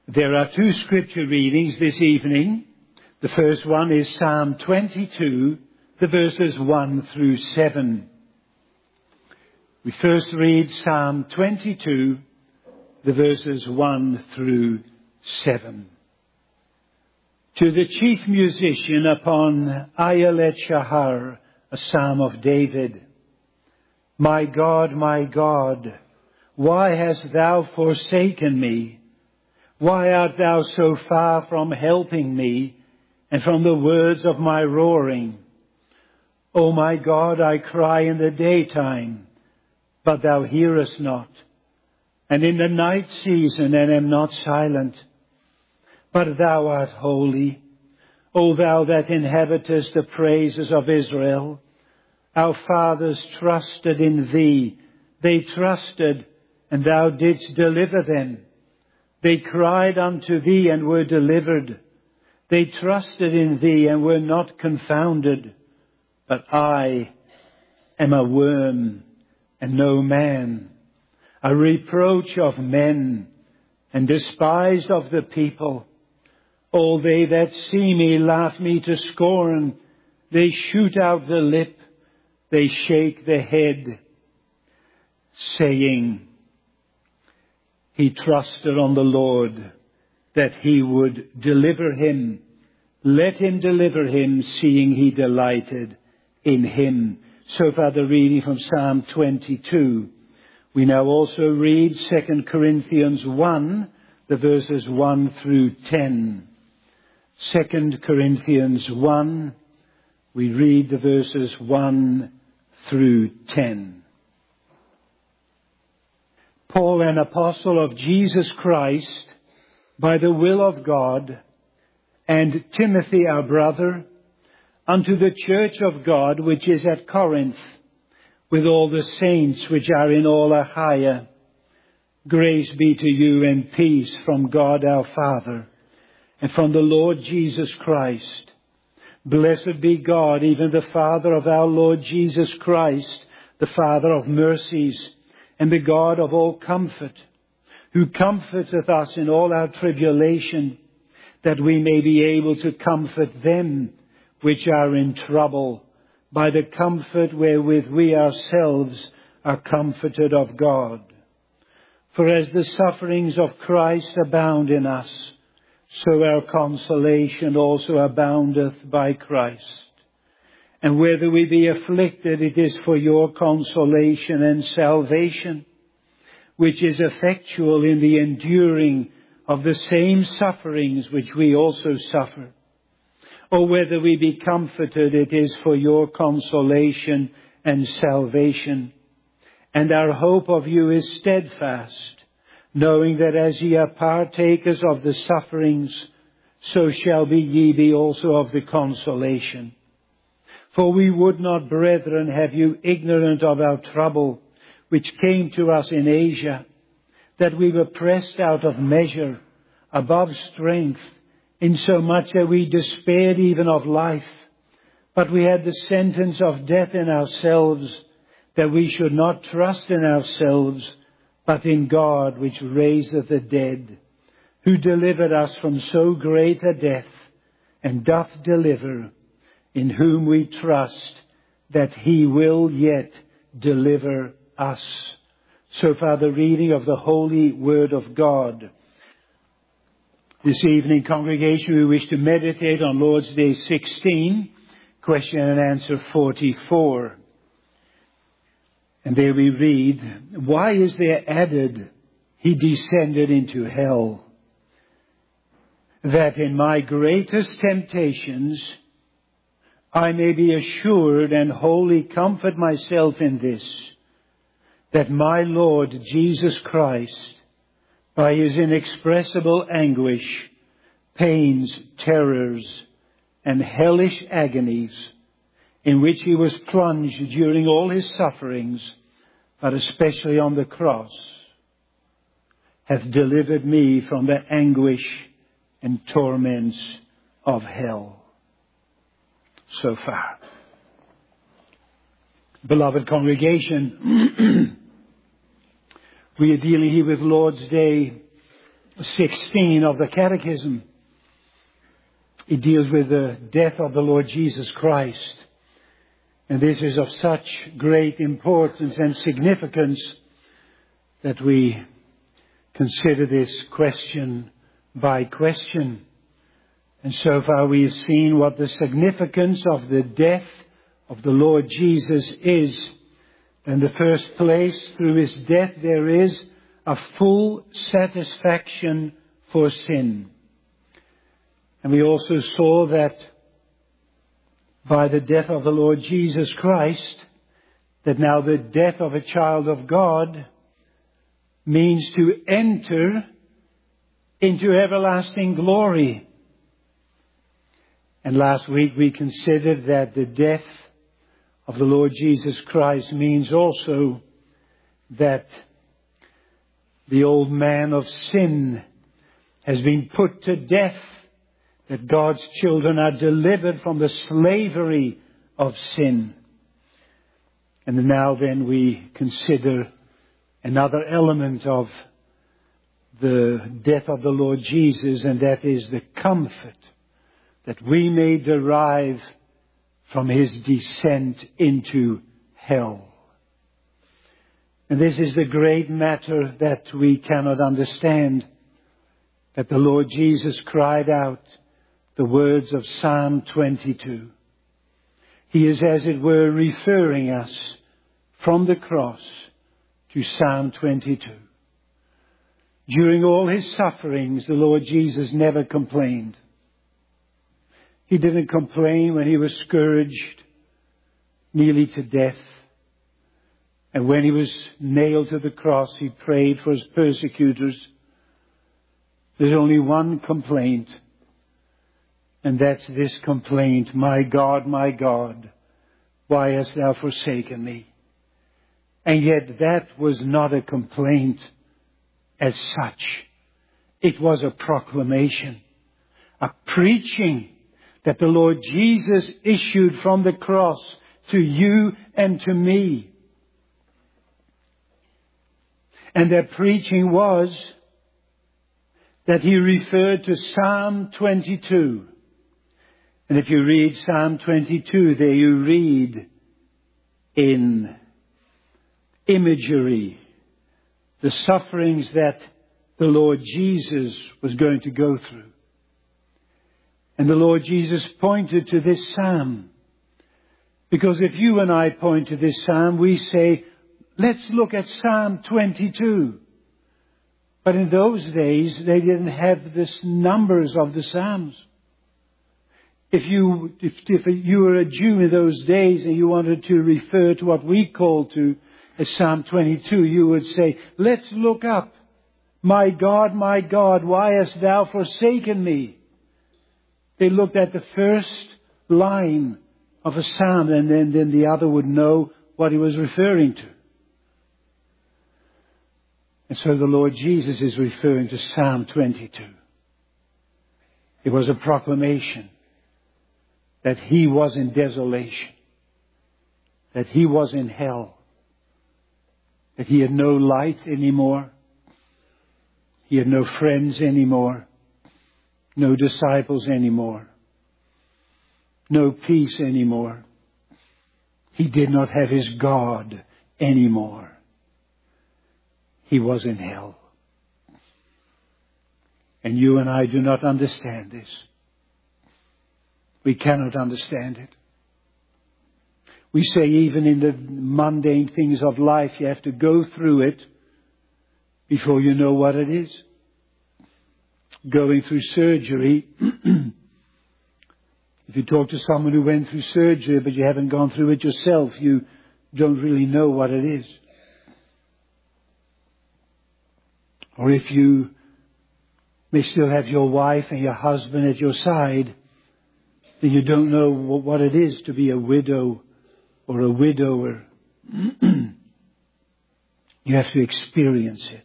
There are two scripture readings this evening. The first one is Psalm 22, the verses 1 through 7. We first read Psalm 22, the verses 1 through 7. To the chief musician upon Ayelet Shahar, a psalm of David. My God, why hast thou forsaken me? Why art thou so far from helping me and from the words of my roaring? O my God, I cry in the daytime, but thou hearest not, and in the night season, and am not silent. But thou art holy, O thou that inhabitest the praises of Israel. Our fathers trusted in thee. They trusted, and thou didst deliver them. They cried unto thee and were delivered. They trusted in thee and were not confounded. But I am a worm and no man, a reproach of men and despised of the people. All they that see me laugh me to scorn. They shoot out the lip, they shake the head, saying, He trusted on the Lord, that he would deliver him. Let him deliver him, seeing he delighted in him. So far the reading from Psalm 22. We now also read 2 Corinthians 1, the verses 1 through 10. 2 Corinthians 1, we read the verses 1 through 10. Paul, an apostle of Jesus Christ, by the will of God, and Timothy, our brother, unto the church of God which is at Corinth, with all the saints which are in all Achaia. Grace be to you and peace from God our Father, and from the Lord Jesus Christ. Blessed be God, even the Father of our Lord Jesus Christ, the Father of mercies, and the God of all comfort, who comforteth us in all our tribulation, that we may be able to comfort them which are in trouble, by the comfort wherewith we ourselves are comforted of God. For as the sufferings of Christ abound in us, so our consolation also aboundeth by Christ. And whether we be afflicted, it is for your consolation and salvation, which is effectual in the enduring of the same sufferings which we also suffer. Or whether we be comforted, it is for your consolation and salvation. And our hope of you is steadfast, knowing that as ye are partakers of the sufferings, so shall be ye be also of the consolation. For we would not, brethren, have you ignorant of our trouble, which came to us in Asia, that we were pressed out of measure, above strength, insomuch that we despaired even of life. But we had the sentence of death in ourselves, that we should not trust in ourselves, but in God which raiseth the dead, who delivered us from so great a death, and doth deliver, in whom we trust that he will yet deliver us. So far the reading of the holy word of God. This evening, congregation, we wish to meditate on Lord's Day 16, question and answer 44. And there we read, why is there added, he descended into hell? That in my greatest temptations, I may be assured and wholly comfort myself in this, that my Lord Jesus Christ, by his inexpressible anguish, pains, terrors, and hellish agonies, in which he was plunged during all his sufferings, but especially on the cross, hath delivered me from the anguish and torments of hell. So far. Beloved congregation, we are dealing here with Lord's Day 16 of the Catechism. It deals with the death of the Lord Jesus Christ. And this is of such great importance and significance that we consider this question by question. And so far we have seen what the significance of the death of the Lord Jesus is. In the first place, through his death there is a full satisfaction for sin. And we also saw that by the death of the Lord Jesus Christ, that now the death of a child of God means to enter into everlasting glory. And last week we considered that the death of the Lord Jesus Christ means also that the old man of sin has been put to death, that God's children are delivered from the slavery of sin. And now then we consider another element of the death of the Lord Jesus, and that is the comfort that we may derive from his descent into hell. And this is the great matter that we cannot understand, that the Lord Jesus cried out the words of Psalm 22. He is, as it were, referring us from the cross to Psalm 22. During all his sufferings, the Lord Jesus never complained. He didn't complain when he was scourged nearly to death. And when he was nailed to the cross, he prayed for his persecutors. There's only one complaint, and that's this complaint: my God, why hast thou forsaken me? And yet that was not a complaint as such. It was a proclamation, a preaching that the Lord Jesus issued from the cross to you and to me. And that preaching was that he referred to Psalm 22. And if you read Psalm 22, there you read in imagery the sufferings that the Lord Jesus was going to go through. And the Lord Jesus pointed to this psalm. Because if you and I point to this psalm, we say, let's look at Psalm 22. But in those days, they didn't have the numbers of the psalms. If you were a Jew in those days and you wanted to refer to what we call to as Psalm 22, you would say, let's look up. My God, why hast thou forsaken me? They looked at the first line of a psalm, and then the other would know what he was referring to. And so the Lord Jesus is referring to Psalm 22. It was a proclamation that he was in desolation, that he was in hell, that he had no light anymore, he had no friends anymore, no disciples anymore, no peace anymore. He did not have his God anymore. He was in hell. And you and I do not understand this. We cannot understand it. We say even in the mundane things of life, you have to go through it before you know what it is. Going through surgery, if you talk to someone who went through surgery but you haven't gone through it yourself, you don't really know what it is. Or if you may still have your wife and your husband at your side, then you don't know what it is to be a widow or a widower. You have to experience it.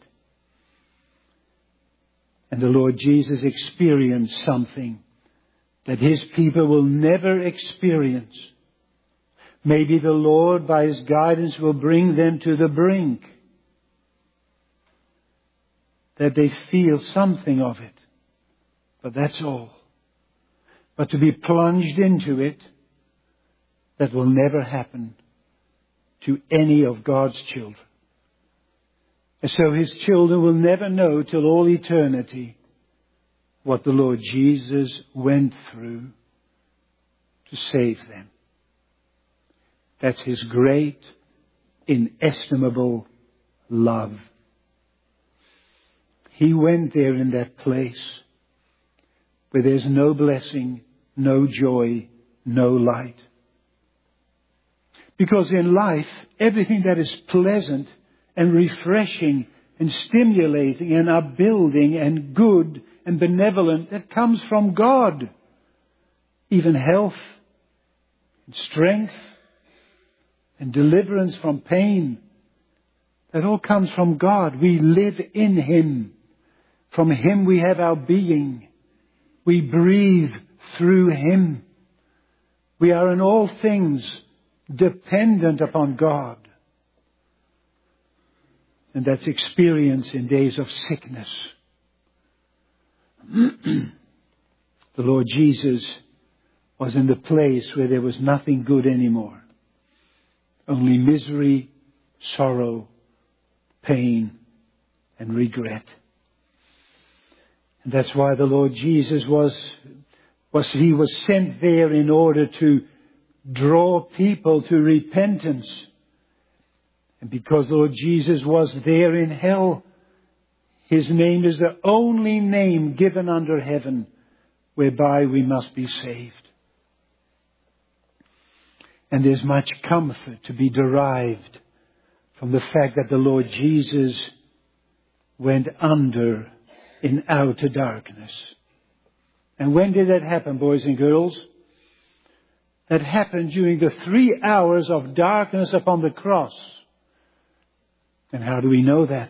And the Lord Jesus experienced something that his people will never experience. Maybe the Lord, by his guidance, will bring them to the brink. that they feel something of it. But that's all. But to be plunged into it, that will never happen to any of God's children. And so His children will never know till all eternity what the Lord Jesus went through to save them. That's His great, inestimable love. He went there in that place where there's no blessing, no joy, no light. Because in life, everything that is pleasant and refreshing and stimulating and upbuilding and good and benevolent, that comes from God. Even health and strength and deliverance from pain, that all comes from God. We live in Him. From Him we have our being. We breathe through Him. We are in all things dependent upon God. And that's experienced in days of sickness. The Lord Jesus was in the place where there was nothing good anymore. Only misery, sorrow, pain, and regret. And that's why the Lord Jesus He was sent there in order to draw people to repentance. And because the Lord Jesus was there in hell, His name is the only name given under heaven whereby we must be saved. And there's much comfort to be derived from the fact that the Lord Jesus went under in outer darkness. And when did that happen, boys and girls? That happened during the 3 hours of darkness upon the cross. And how do we know that?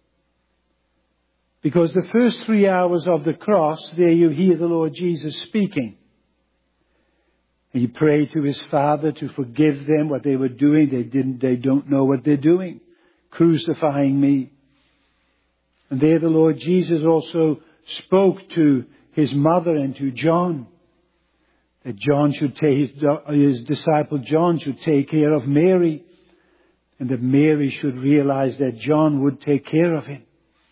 Because the first 3 hours of the cross, there you hear the Lord Jesus speaking. He prayed to His Father to forgive them what they were doing. They don't know what they're doing. Crucifying me. And there the Lord Jesus also spoke to His mother and to John. That John should take, his disciple John should take care of Mary. And that Mary should realize that John would take care of him.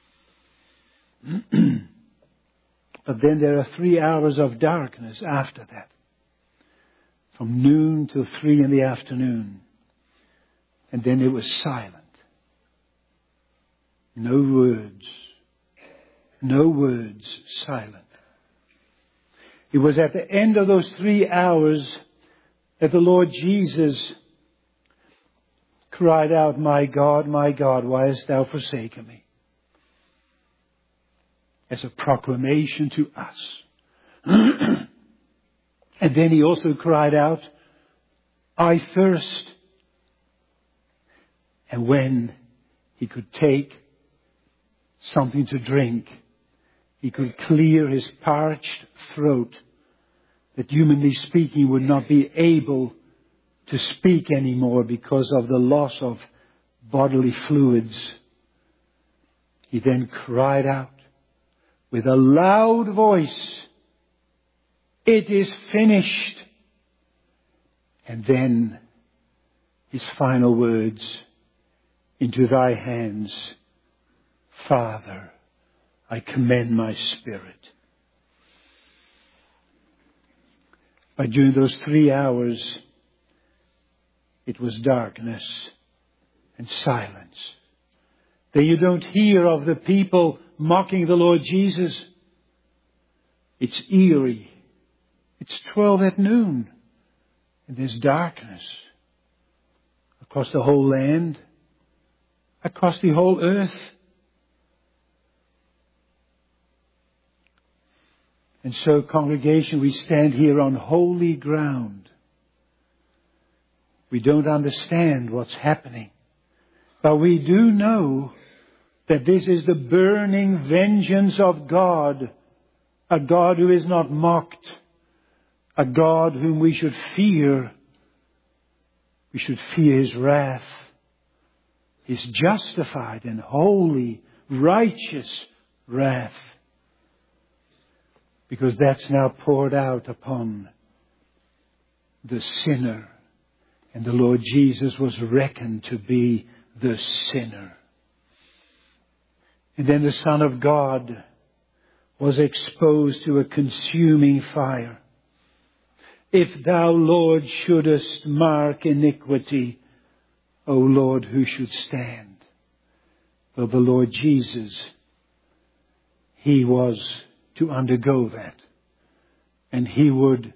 But then there are 3 hours of darkness after that. From noon till 3 in the afternoon. And then it was silent. No words. No words. Silent. It was at the end of those 3 hours that the Lord Jesus cried out, my God, why hast thou forsaken me? As a proclamation to us. And then He also cried out, I thirst. And when He could take something to drink, He could clear His parched throat, that humanly speaking would not be able to speak anymore because of the loss of bodily fluids. He then cried out with a loud voice, it is finished. And then His final words, into Thy hands, Father, I commend my spirit. But during those 3 hours, it was darkness and silence. Then you don't hear of the people mocking the Lord Jesus. It's eerie. It's 12 at noon. And there's darkness across the whole land, across the whole earth. And so, congregation, we stand here on holy ground. We don't understand what's happening. But we do know that this is the burning vengeance of God. A God who is not mocked. A God whom we should fear. We should fear His wrath. His justified and holy, righteous, wrath. Because that's now poured out upon the sinner. And the Lord Jesus was reckoned to be the sinner. And then the Son of God was exposed to a consuming fire. If thou, Lord, shouldest mark iniquity, O Lord, who should stand? Well, the Lord Jesus, He was to undergo that. And He would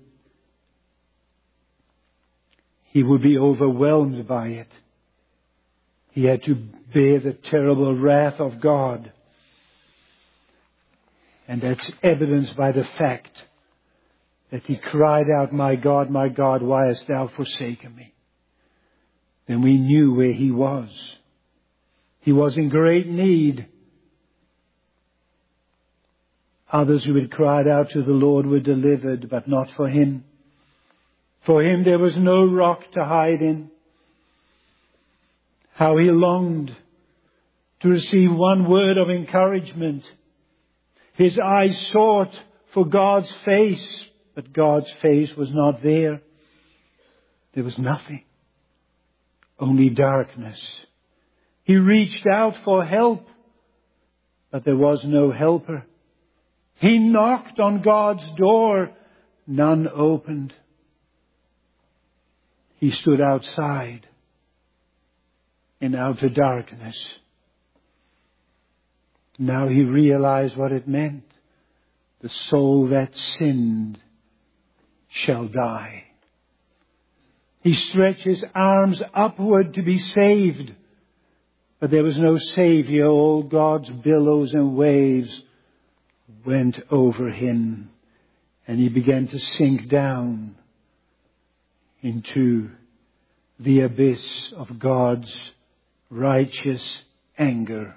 be overwhelmed by it. He had to bear the terrible wrath of God. And that's evidenced by the fact that He cried out, my God, why hast thou forsaken me? Then we knew where He was. He was in great need. Others who had cried out to the Lord were delivered, but not for Him. For Him there was no rock to hide in. How He longed to receive one word of encouragement. His eyes sought for God's face, but God's face was not there. There was nothing. Only darkness. He reached out for help, but there was no helper. He knocked on God's door. None opened. He stood outside in outer darkness. Now he realized what it meant. The soul that sinned shall die. He stretched his arms upward to be saved. But there was no Savior. All God's billows and waves went over him. And he began to sink down into the abyss of God's righteous anger.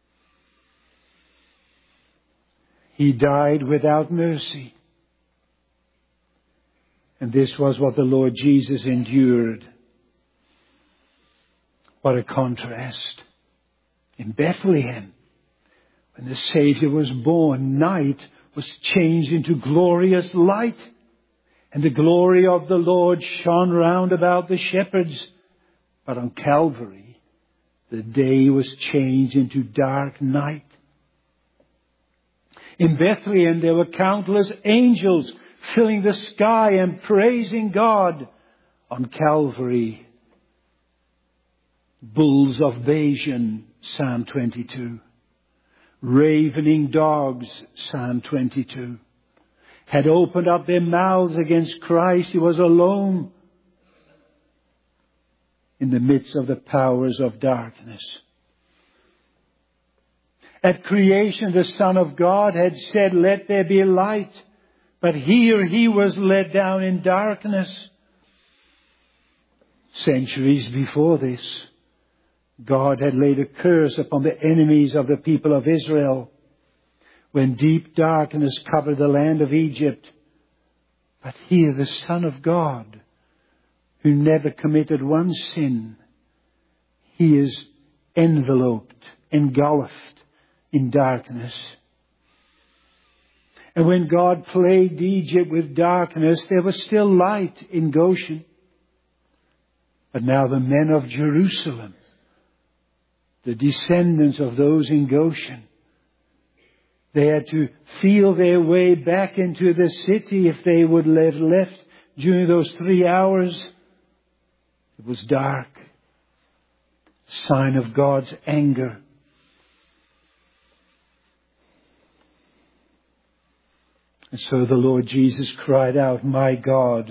He died without mercy. And this was what the Lord Jesus endured. What a contrast. In Bethlehem, when the Savior was born, night was changed into glorious light. And the glory of the Lord shone round about the shepherds. But on Calvary, the day was changed into dark night. In Bethlehem, there were countless angels filling the sky and praising God. On Calvary, bulls of Bashan, Psalm 22. Ravening dogs, Psalm 22. Had opened up their mouths against Christ. He was alone in the midst of the powers of darkness. At creation, the Son of God had said, let there be light. But here he was led down in darkness. Centuries before this, God had laid a curse upon the enemies of the people of Israel when deep darkness covered the land of Egypt. But here the Son of God, who never committed one sin, he is enveloped, engulfed in darkness. And when God plagued Egypt with darkness, there was still light in Goshen. But now the men of Jerusalem, the descendants of those in Goshen, they had to feel their way back into the city if they would have left during those 3 hours. It was dark. Sign of God's anger. And so the Lord Jesus cried out, my God,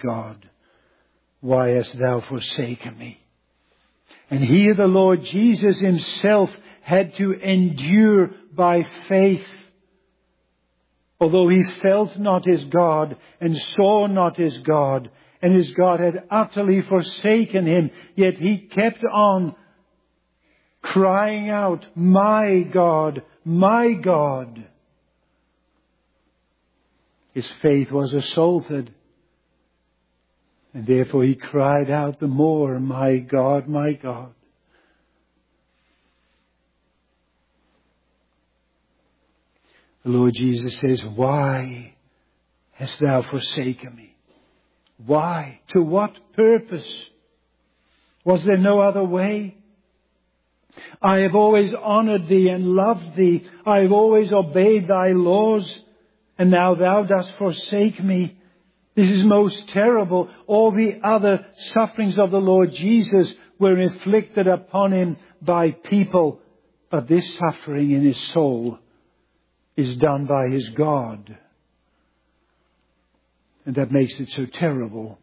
why hast thou forsaken me? And here the Lord Jesus himself had to endure by faith. Although he felt not his God and saw not his God, and his God had utterly forsaken him, yet he kept on crying out, my God, my God. His faith was assaulted. And therefore he cried out the more, my God, my God. The Lord Jesus says, why hast thou forsaken me? Why? To what purpose? Was there no other way? I have always honored thee and loved thee. I have always obeyed thy laws. And now thou dost forsake me. This is most terrible. All the other sufferings of the Lord Jesus were inflicted upon him by people. But this suffering in his soul is done by his God. And that makes it so terrible.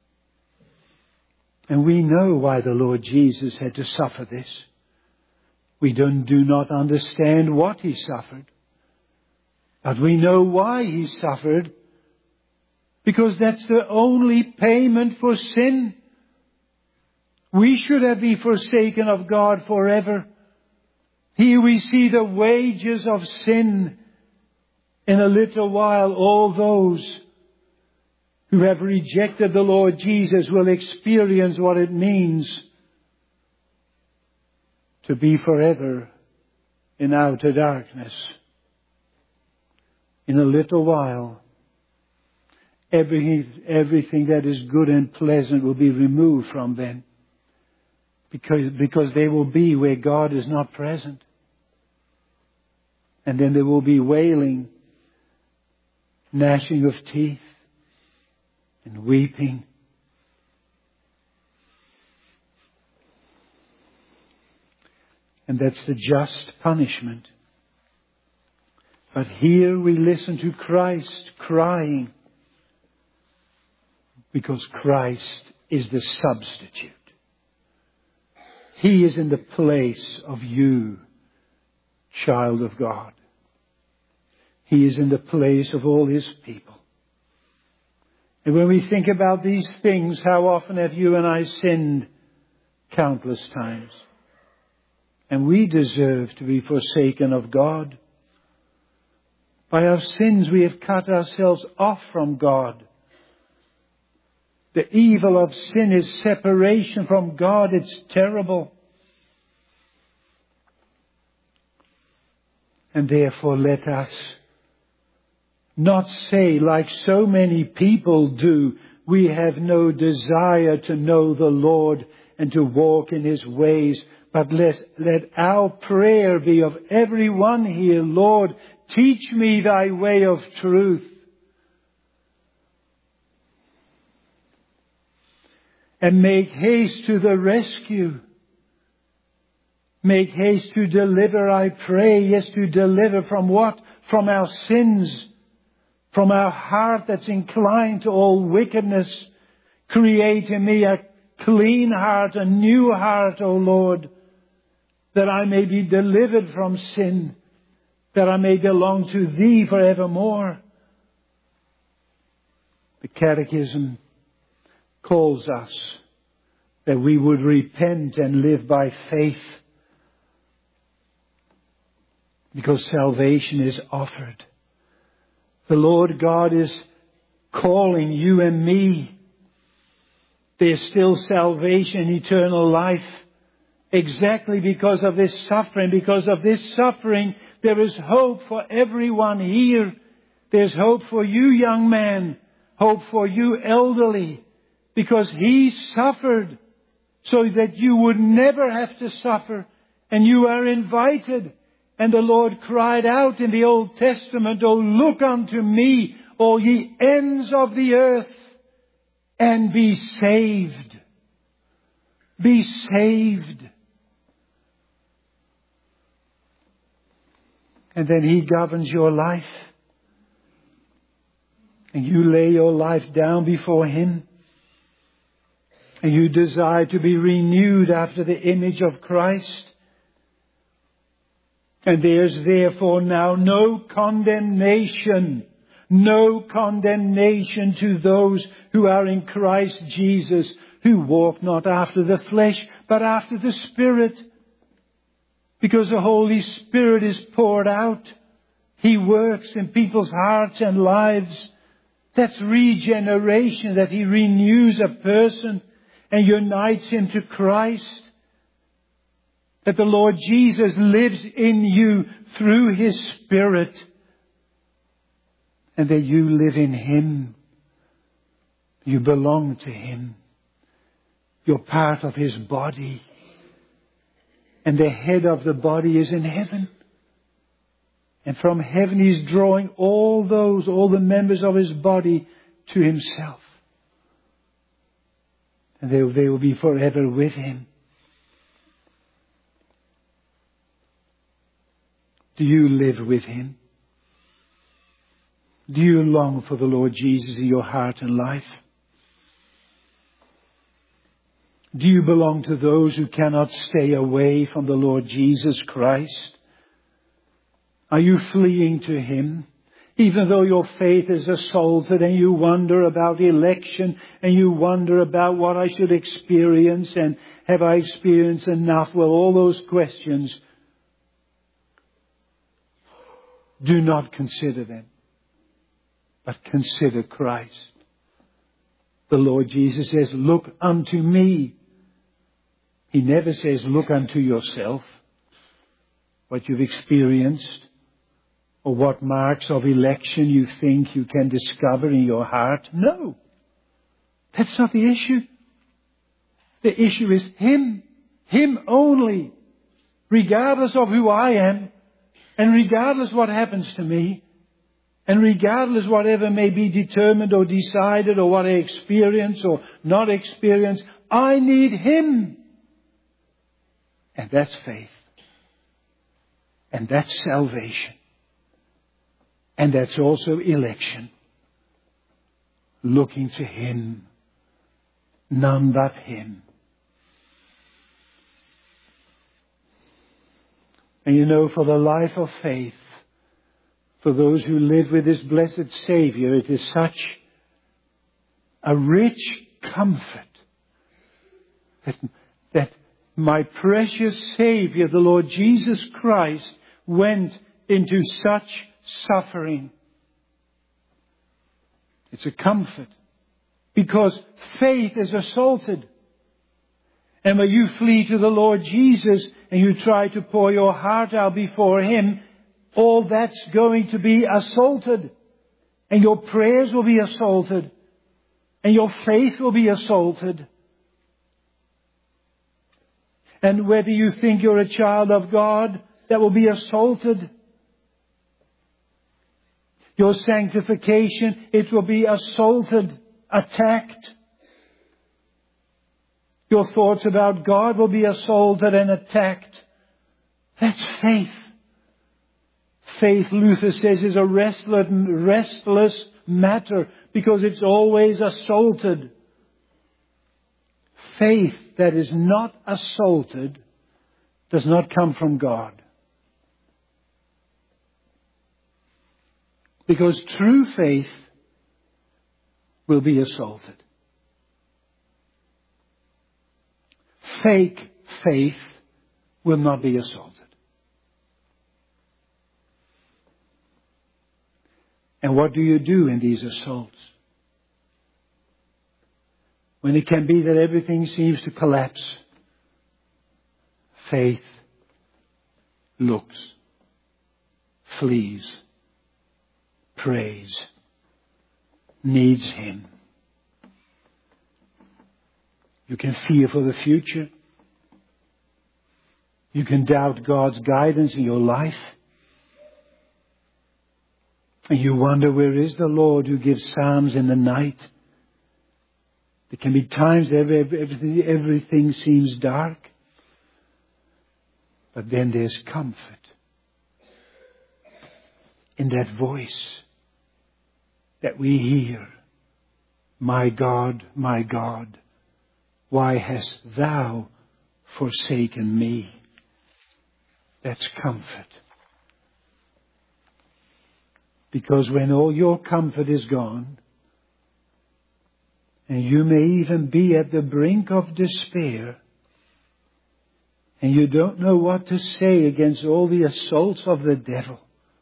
And we know why the Lord Jesus had to suffer this. We do not understand what he suffered. But we know why he suffered. Because that's the only payment for sin. We should have been forsaken of God forever. Here we see the wages of sin. In a little while, all those who have rejected the Lord Jesus will experience what it means to be forever in outer darkness. In a little while, everything that is good and pleasant will be removed from them. Because they will be where God is not present. And then there will be wailing, gnashing of teeth, and weeping. And that's the just punishment. But here we listen to Christ crying, because Christ is the substitute. He is in the place of you, child of God. He is in the place of all his people. And when we think about these things, how often have you and I sinned? Countless times. And we deserve to be forsaken of God. By our sins we have cut ourselves off from God. The evil of sin is separation from God. It's terrible. And therefore let us not say, like so many people do, we have no desire to know the Lord and to walk in his ways. But let our prayer be of everyone here, Lord, teach me thy way of truth. And make haste to the rescue. Make haste to deliver, I pray. Yes, to deliver from what? From our sins. From our heart that's inclined to all wickedness. Create in me a clean heart, a new heart, O Lord, that I may be delivered from sin, that I may belong to thee forevermore. The Catechism calls us that we would repent and live by faith, because salvation is offered. The Lord God is calling you and me. There's still salvation, eternal life. Exactly because of this suffering. Because of this suffering, there is hope for everyone here. There's hope for you, young man. Hope for you, elderly. Because he suffered so that you would never have to suffer. And you are invited. And the Lord cried out in the Old Testament, "O look unto me, all ye ends of the earth, and be saved." Be saved. And then he governs your life. And you lay your life down before him. And you desire to be renewed after the image of Christ. And there's therefore now no condemnation to those who are in Christ Jesus, who walk not after the flesh, but after the Spirit. Because the Holy Spirit is poured out. He works in people's hearts and lives. That's regeneration, that he renews a person and unites him to Christ. That the Lord Jesus lives in you through his Spirit. and that you live in Him. You belong to Him. You're part of His body. And the head of the body is in heaven. And from heaven He's drawing all the members of His body to Himself. And they will be forever with Him. Do you live with Him? Do you long for the Lord Jesus in your heart and life? Do you belong to those who cannot stay away from the Lord Jesus Christ? Are you fleeing to Him? Even though your faith is assaulted and you wonder about election and you wonder about what I should experience and have I experienced enough? Well, all those questions, do not consider them, but consider Christ. The Lord Jesus says, look unto me. He never says, look unto yourself, what you've experienced, or what marks of election you think you can discover in your heart. No, that's not the issue. The issue is Him. Him only. Regardless of who I am, and regardless what happens to me, and regardless whatever may be determined or decided or what I experience or not experience, I need Him. And that's faith. And that's salvation. And that's also election. Looking to Him. None but Him. And you know, for the life of faith, for those who live with this blessed Savior, it is such a rich comfort that my precious Savior, the Lord Jesus Christ, went into such suffering. It's a comfort because faith is assaulted. And when you flee to the Lord Jesus and you try to pour your heart out before Him, all that's going to be assaulted. And your prayers will be assaulted. And your faith will be assaulted. And whether you think you're a child of God, that will be assaulted. Your sanctification, it will be assaulted, attacked. Your thoughts about God will be assaulted and attacked. That's faith. Faith, Luther says, is a restless matter because it's always assaulted. Faith that is not assaulted does not come from God. Because true faith will be assaulted. Fake faith will not be assaulted. And what do you do in these assaults? When it can be that everything seems to collapse, faith looks, flees, prays, needs Him. You can fear for the future. You can doubt God's guidance in your life. And you wonder, where is the Lord who gives psalms in the night? There can be times everything seems dark. But then there's comfort in that voice that we hear. My God, why hast thou forsaken me? That's comfort. Because when all your comfort is gone, and you may even be at the brink of despair, and you don't know what to say against all the assaults of the devil,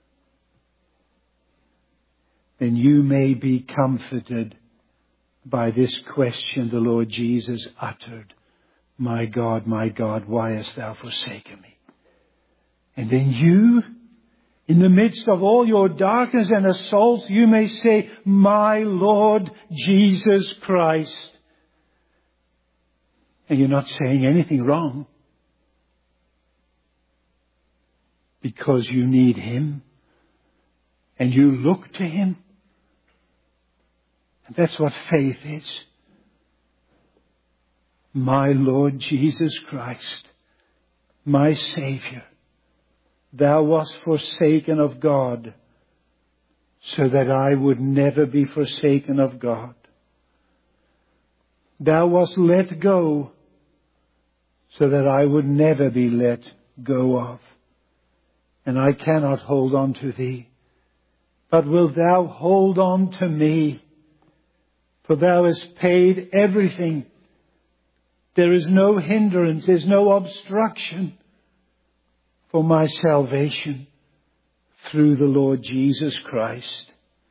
then you may be comforted by this question the Lord Jesus uttered. My God, why hast thou forsaken me? And then you, In the midst of all your darkness and assaults, you may say, my Lord Jesus Christ. And you're not saying anything wrong. Because you need Him. And you look to Him. And that's what faith is. My Lord Jesus Christ, my Savior, Thou wast forsaken of God, so that I would never be forsaken of God. Thou wast let go, so that I would never be let go of. And I cannot hold on to Thee, but wilt Thou hold on to me? For Thou hast paid everything. There is no hindrance, there's no obstruction for my salvation through the Lord Jesus Christ.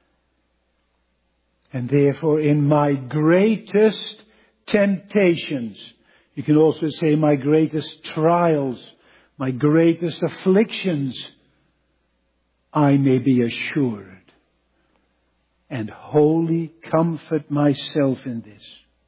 And therefore in my greatest temptations, you can also say my greatest trials, my greatest afflictions, I may be assured and wholly comfort myself in this.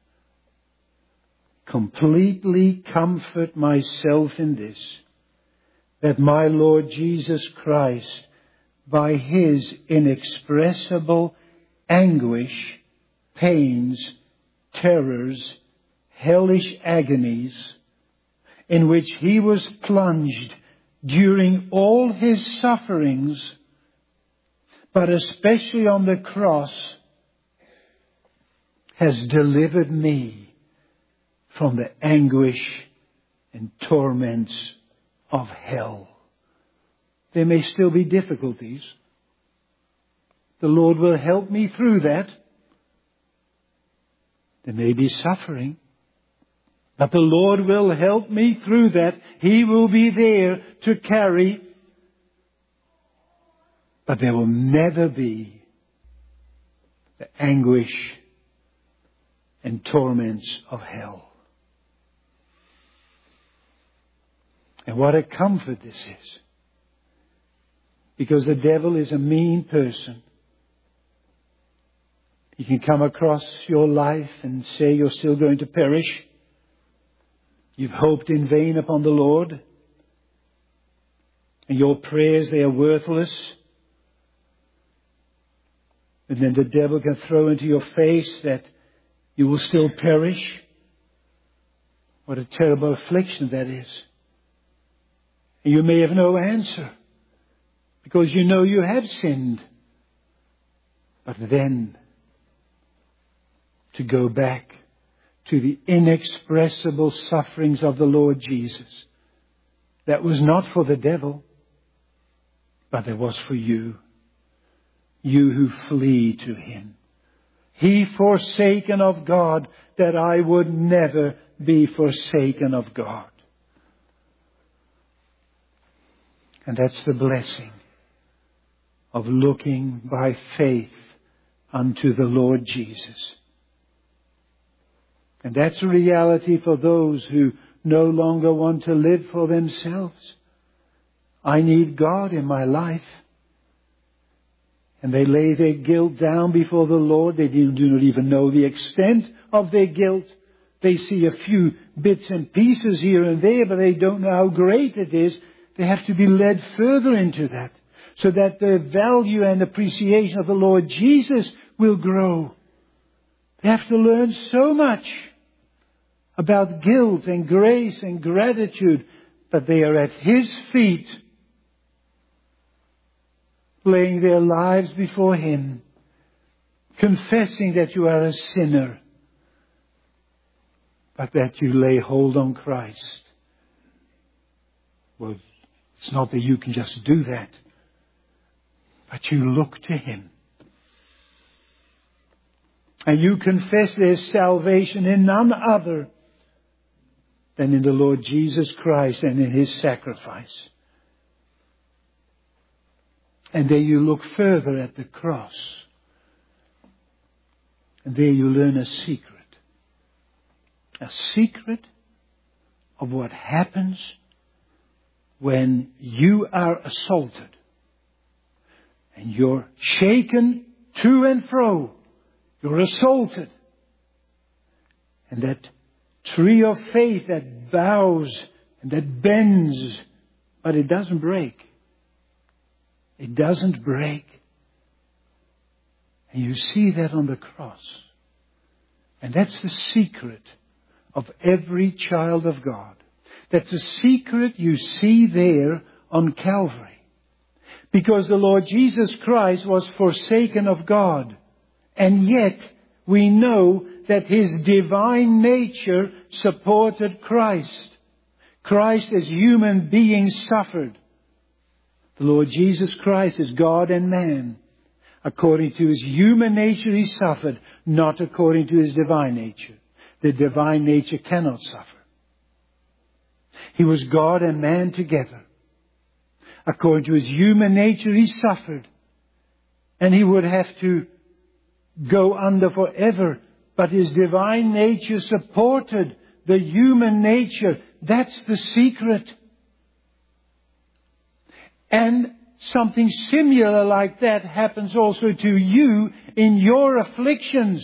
Completely comfort myself in this, that my Lord Jesus Christ, by His inexpressible anguish, pains, terrors, hellish agonies, in which He was plunged during all His sufferings, but especially on the cross, has delivered me from the anguish and torments of hell. There may still be difficulties. The Lord will help me through that. There may be suffering. But the Lord will help me through that. He will be there to carry. But there will never be the anguish and torments of hell. And what a comfort this is. Because the devil is a mean person. He can come across your life and say you're still going to perish. You've hoped in vain upon the Lord. And your prayers, they are worthless. And then the devil can throw into your face that you will still perish. What a terrible affliction that is. And you may have no answer, because you know you have sinned. But then, to go back to the inexpressible sufferings of the Lord Jesus, that was not for the devil, but it was for you. You who flee to Him. He forsaken of God, that I would never be forsaken of God. And that's the blessing of looking by faith unto the Lord Jesus. And that's a reality for those who no longer want to live for themselves. I need God in my life. And they lay their guilt down before the Lord. They do not even know the extent of their guilt. They see a few bits and pieces here and there, but they don't know how great it is. They have to be led further into that, so that the value and appreciation of the Lord Jesus will grow. They have to learn so much about guilt and grace and gratitude, but they are at His feet, laying their lives before Him, confessing that you are a sinner, but that you lay hold on Christ. Well, it's not that you can just do that, but you look to Him. And you confess there's salvation in none other than in the Lord Jesus Christ and in His sacrifice. And there you look further at the cross. And there you learn a secret. A secret of what happens when you are assaulted. And you're shaken to and fro. You're assaulted. And that tree of faith that bows and that bends, but it doesn't break. It doesn't break. And you see that on the cross. And that's the secret of every child of God. That's the secret you see there on Calvary. Because the Lord Jesus Christ was forsaken of God. And yet we know that His divine nature supported Christ. Christ as human being suffered. The Lord Jesus Christ is God and man. According to His human nature He suffered, not according to His divine nature. The divine nature cannot suffer. He was God and man together. According to His human nature He suffered. And He would have to go under forever. But His divine nature supported the human nature. That's the secret. And something similar like that happens also to you in your afflictions.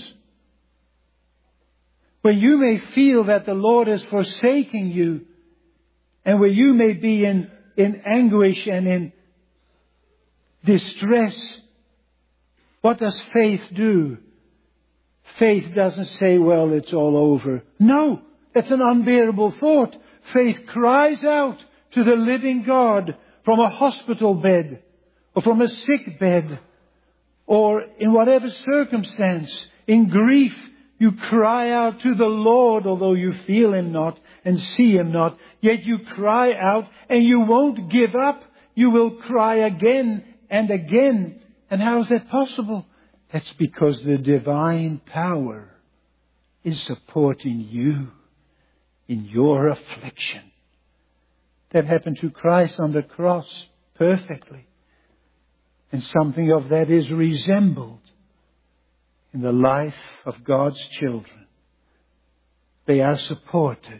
Where you may feel that the Lord is forsaking you. And where you may be in anguish and in distress. What does faith do? Faith doesn't say, well, it's all over. No, that's an unbearable thought. Faith cries out to the living God from a hospital bed or from a sick bed or in whatever circumstance. In grief, you cry out to the Lord, although you feel Him not and see Him not. Yet you cry out and you won't give up. You will cry again and again. And how is that possible? That's because the divine power is supporting you in your affliction. That happened to Christ on the cross perfectly. And something of that is resembled in the life of God's children. They are supported.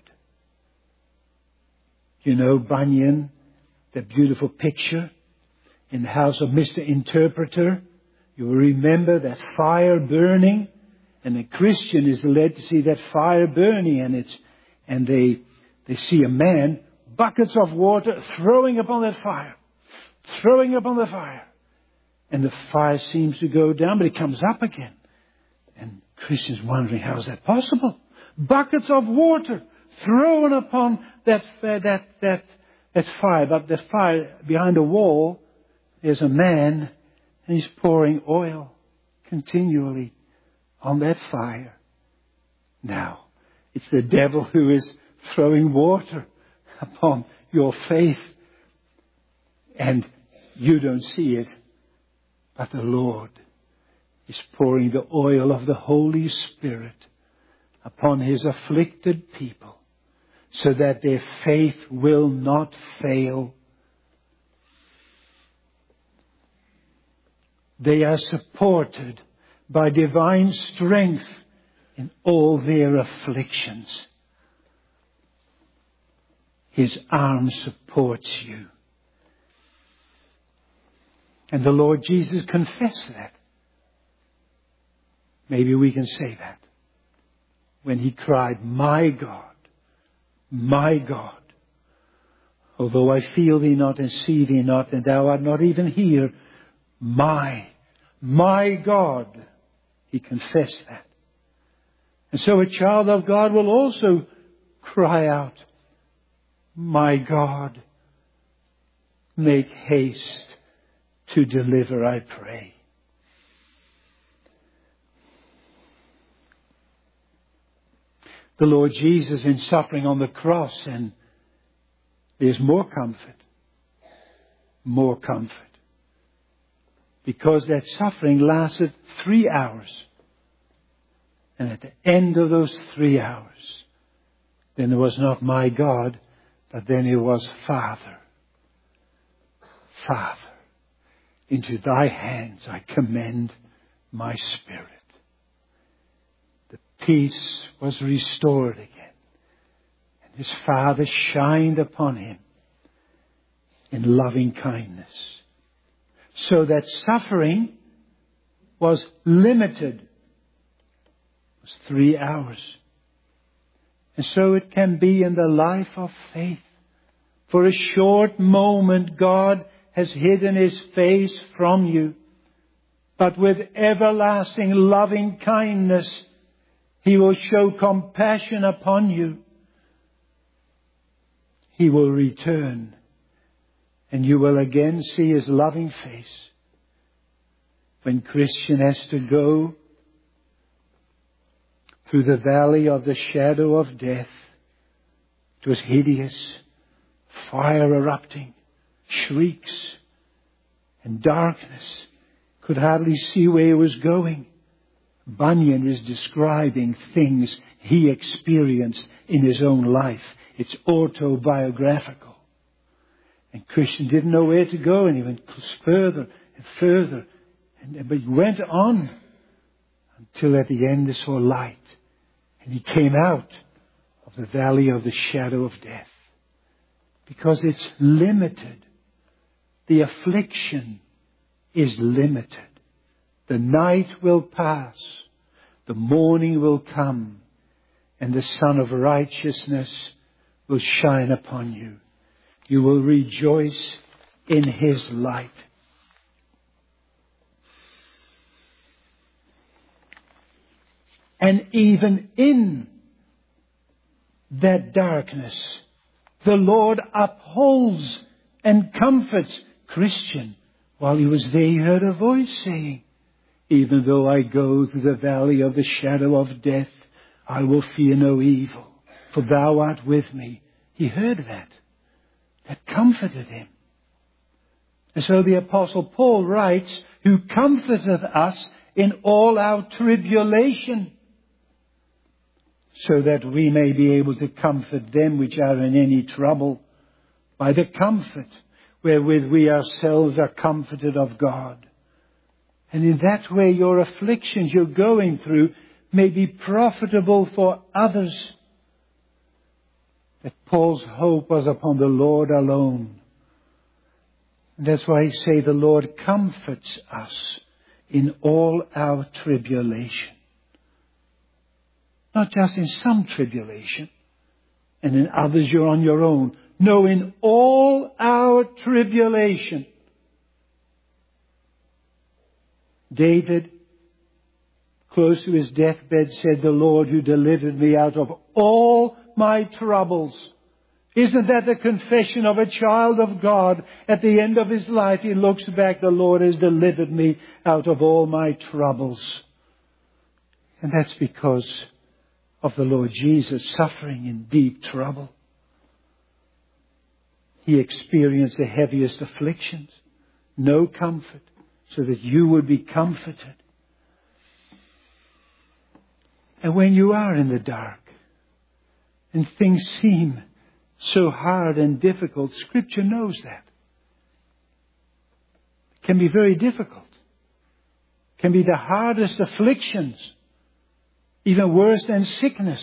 You know Bunyan, that beautiful picture in the house of Mr. Interpreter. You will remember that fire burning, and the Christian is led to see that fire burning, and they see a man, buckets of water throwing upon that fire, throwing upon the fire, and the fire seems to go down, but it comes up again, and Christians wondering, how is that possible? Buckets of water thrown upon that fire, but the fire behind the wall, there's a man. And he's pouring oil continually on that fire. Now, it's the devil who is throwing water upon your faith. And you don't see it. But the Lord is pouring the oil of the Holy Spirit upon His afflicted people, so that their faith will not fail. They are supported by divine strength in all their afflictions. His arm supports you. And the Lord Jesus confessed that. Maybe we can say that. When He cried, my God, although I feel Thee not and see Thee not, and Thou art not even here, my God. He confessed that. And so a child of God will also cry out, my God, make haste to deliver, I pray. The Lord Jesus in suffering on the cross, and there's more comfort. More comfort. Because that suffering lasted 3 hours. And at the end of those 3 hours, then it was not my God, but then it was Father. Father, into Thy hands I commend my spirit. The peace was restored again. And His Father shined upon Him in loving kindness. So that suffering was limited. It was 3 hours. And so it can be in the life of faith. For a short moment, God has hidden His face from you. But with everlasting loving kindness, He will show compassion upon you. He will return, and you will again see His loving face. When Christian has to go through the valley of the shadow of death, it was hideous, fire erupting, shrieks, and darkness. Could hardly see where he was going. Bunyan is describing things he experienced in his own life. It's autobiographical. And Christian didn't know where to go, and he went further and further. But he went on until at the end he saw light. And he came out of the valley of the shadow of death. Because it's limited. The affliction is limited. The night will pass. The morning will come. And the Sun of Righteousness will shine upon you. You will rejoice in His light. And even in that darkness, the Lord upholds and comforts Christian. While he was there, he heard a voice saying, even though I go through the valley of the shadow of death, I will fear no evil, for thou art with me. He heard that. That comforted him. And so the Apostle Paul writes, who comforteth us in all our tribulation, so that we may be able to comfort them which are in any trouble by the comfort wherewith we ourselves are comforted of God. And in that way your afflictions you're going through may be profitable for others. That Paul's hope was upon the Lord alone. And that's why he say the Lord comforts us in all our tribulation. Not just in some tribulation, and in others you're on your own. No, in all our tribulation. David, close to his deathbed, said, the Lord who delivered me out of all my troubles. Isn't that the confession of a child of God? At the end of his life, he looks back, the Lord has delivered me out of all my troubles. And that's because of the Lord Jesus suffering in deep trouble. He experienced the heaviest afflictions, no comfort, so that you would be comforted. And when you are in the dark and things seem so hard and difficult, Scripture knows that. It can be very difficult. It can be the hardest afflictions. Even worse than sickness.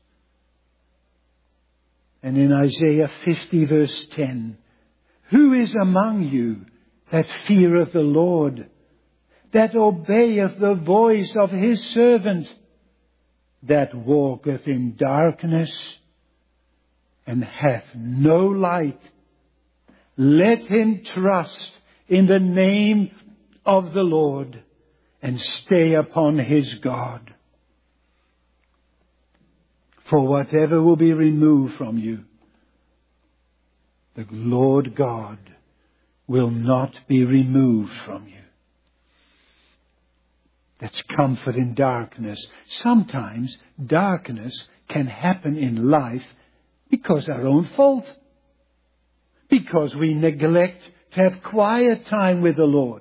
And in Isaiah 50 verse 10, who is among you that feareth the Lord, that obeyeth the voice of His servant, that walketh in darkness and hath no light? Let him trust in the name of the Lord and stay upon his God. For whatever will be removed from you, the Lord God will not be removed from you. That's comfort in darkness. Sometimes darkness can happen in life because our own fault. Because we neglect to have quiet time with the Lord.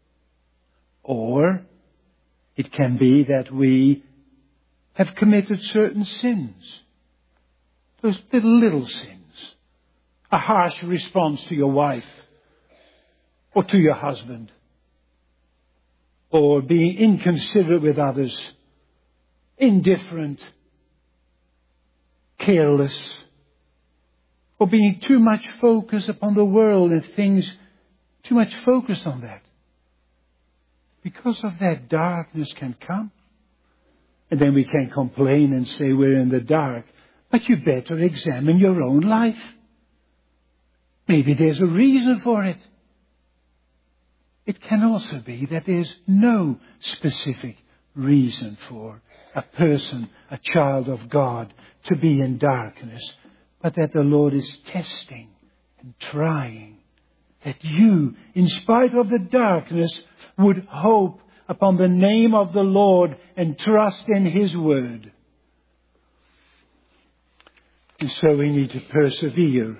Or it can be that we have committed certain sins. Those little sins. A harsh response to your wife or to your husband. Or being inconsiderate with others. Indifferent. Careless. Or being too much focused upon the world and things. Too much focused on that. Because of that, darkness can come. And then we can complain and say we're in the dark. But you better examine your own life. Maybe there's a reason for it. It can also be that there's no specific reason for a person, a child of God, to be in darkness, but that the Lord is testing and trying. That you, in spite of the darkness, would hope upon the name of the Lord and trust in His word. And so we need to persevere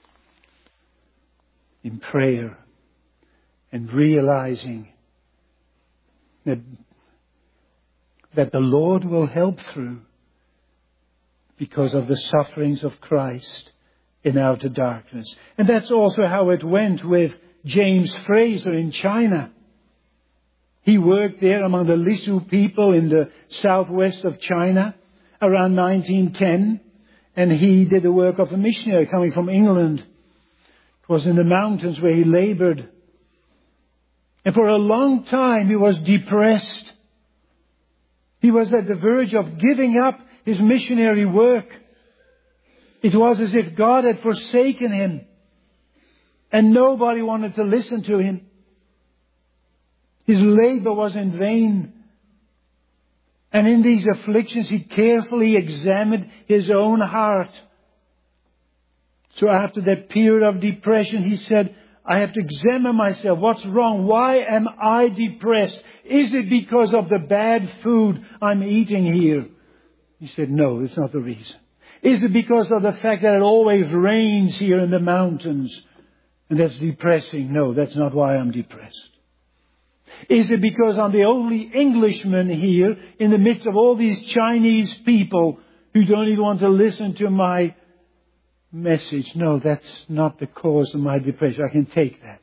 in prayer and realizing that the Lord will help through because of the sufferings of Christ in outer darkness. And that's also how it went with James Fraser in China. He worked there among the Lisu people in the southwest of China around 1910. And he did the work of a missionary coming from England. It was in the mountains where he labored. And for a long time he was depressed. He was at the verge of giving up his missionary work. It was as if God had forsaken him. And nobody wanted to listen to him. His labor was in vain. And in these afflictions he carefully examined his own heart. So after that period of depression he said, I have to examine myself. What's wrong? Why am I depressed? Is it because of the bad food I'm eating here? He said, no, it's not the reason. Is it because of the fact that it always rains here in the mountains? And that's depressing? No, that's not why I'm depressed. Is it because I'm the only Englishman here in the midst of all these Chinese people who don't even want to listen to my message? No, that's not the cause of my depression. I can take that.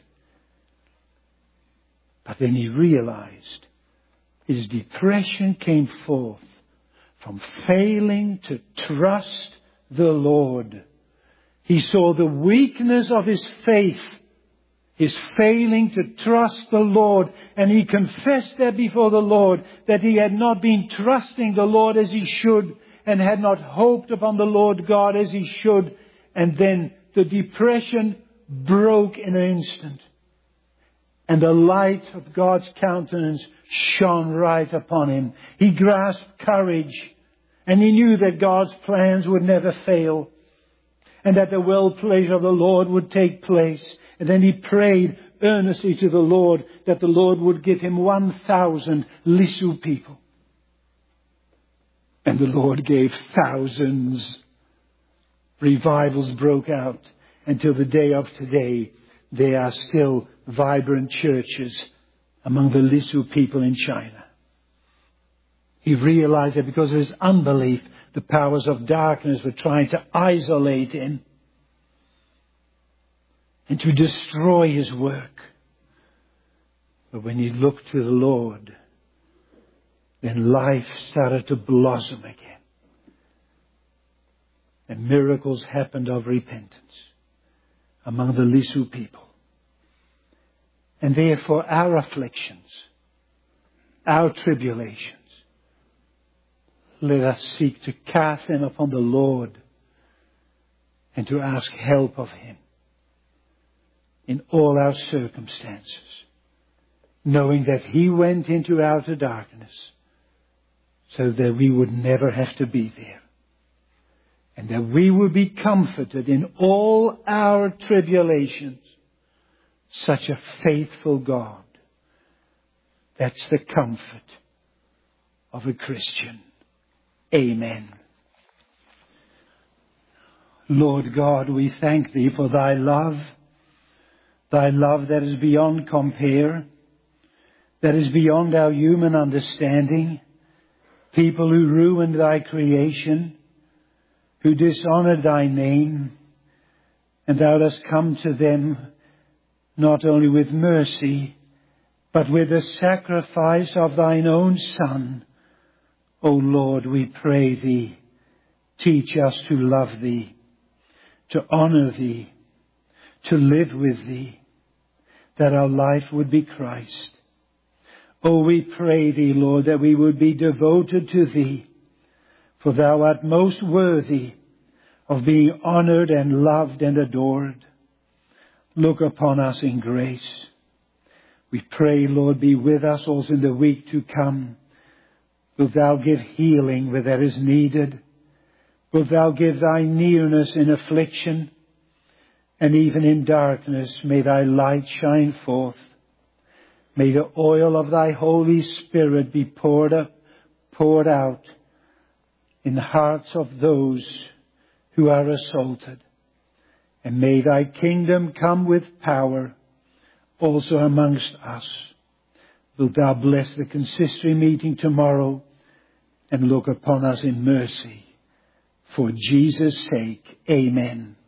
But then he realized his depression came forth from failing to trust the Lord. He saw the weakness of his faith, his failing to trust the Lord, and he confessed that before the Lord, that he had not been trusting the Lord as he should, and had not hoped upon the Lord God as he should. And then the depression broke in an instant. And the light of God's countenance shone right upon him. He grasped courage. And he knew that God's plans would never fail. And that the well pleasure of the Lord would take place. And then he prayed earnestly to the Lord that the Lord would give him 1,000 Lisu people. And the Lord gave thousands. Revivals broke out. Until the day of today, there are still vibrant churches among the Lisu people in China. He realized that because of his unbelief, the powers of darkness were trying to isolate him and to destroy his work. But when he looked to the Lord, then life started to blossom again. And miracles happened of repentance among the Lisu people. And therefore our afflictions, our tribulations, let us seek to cast them upon the Lord and to ask help of Him in all our circumstances, knowing that He went into outer darkness so that we would never have to be there, and that we would be comforted in all our tribulations. Such a faithful God. That's the comfort of a Christian. Amen. Lord God, we thank Thee for Thy love that is beyond compare, that is beyond our human understanding. People who ruined Thy creation, who dishonored Thy name, and Thou dost come to them not only with mercy, but with the sacrifice of Thine own Son. O Lord, we pray Thee, teach us to love Thee, to honor Thee, to live with Thee, that our life would be Christ. Oh, we pray thee, Lord, that we would be devoted to thee, for thou art most worthy of being honored and loved and adored. Look upon us in grace. We pray, Lord, be with us also in the week to come. Wilt thou give healing where there is needed? Wilt thou give thy nearness in affliction? And even in darkness may thy light shine forth. May the oil of thy Holy Spirit be poured out in the hearts of those who are assaulted. And may thy kingdom come with power also amongst us. Wilt thou bless the consistory meeting tomorrow and look upon us in mercy. For Jesus' sake, amen.